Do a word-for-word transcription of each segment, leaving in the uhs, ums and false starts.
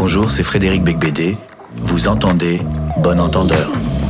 Bonjour, c'est Frédéric Becbédé. Vous entendez Bon Entendeur.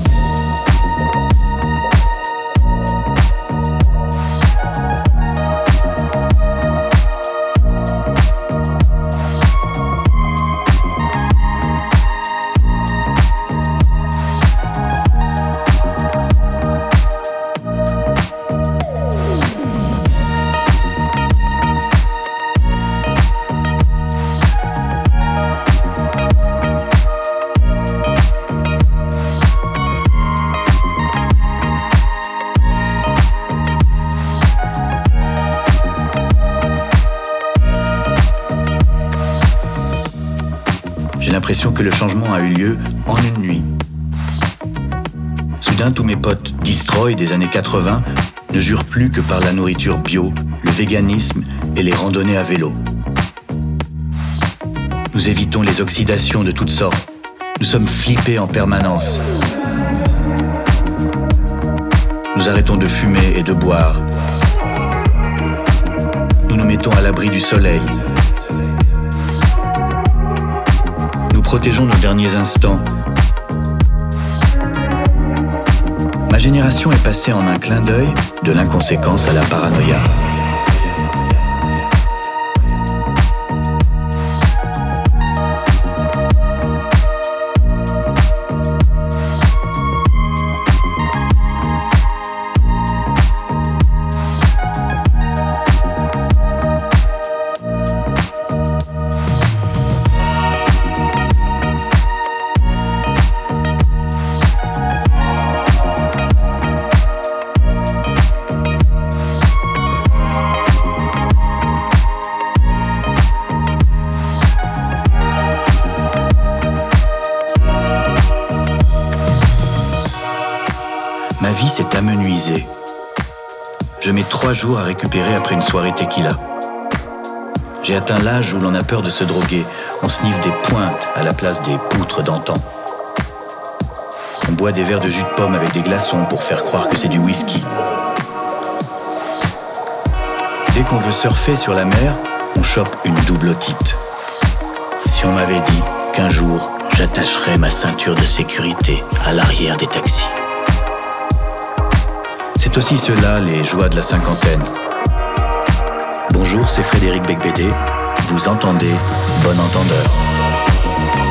J'ai l'impression que le changement a eu lieu en une nuit. Soudain, tous mes potes destroy des années quatre-vingts ne jurent plus que par la nourriture bio, le véganisme et les randonnées à vélo. Nous évitons les oxydations de toutes sortes. Nous sommes flippés en permanence. Nous arrêtons de fumer et de boire. Nous nous mettons à l'abri du soleil. Nous protégeons nos derniers instants. Ma génération est passée en un clin d'œil de l'inconséquence à la paranoïa. Ma vie s'est amenuisée. Je mets trois jours à récupérer après une soirée tequila. J'ai atteint l'âge où l'on a peur de se droguer. On sniffe des pointes à la place des poutres d'antan. On boit des verres de jus de pomme avec des glaçons pour faire croire que c'est du whisky. Dès qu'on veut surfer sur la mer, on chope une double kit. Si on m'avait dit qu'un jour, j'attacherais ma ceinture de sécurité à l'arrière des taxis. C'est aussi cela, les joies de la cinquantaine. Bonjour, c'est Frédéric Becbédé. Vous entendez Bon Entendeur.